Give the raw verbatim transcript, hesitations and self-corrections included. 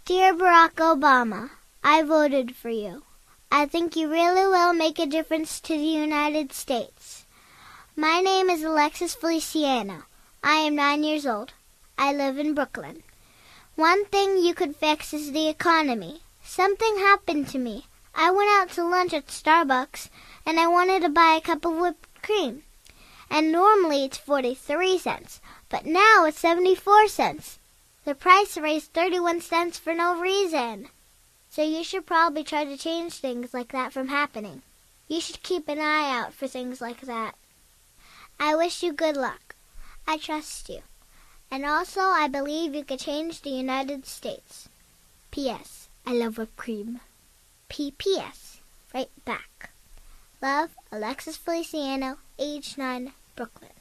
Dear Barack Obama, I voted for you. I think you really will make a difference to the United States. My name is Alexis Feliciano. I am nine years old. I live in Brooklyn. One thing you could fix is the economy. Something happened to me. I went out to lunch at Starbucks, and I wanted to buy a cup of whipped cream. And normally it's forty-three cents, but now it's seventy-four cents. The price raised thirty-one cents for no reason. So you should probably try to change things like that from happening. You should keep an eye out for things like that. I wish you good luck. I trust you. And also, I believe you could change the United States. P S. I love whipped cream. P P S. Right back. Love, Alexis Feliciano, age nine, Brooklyn.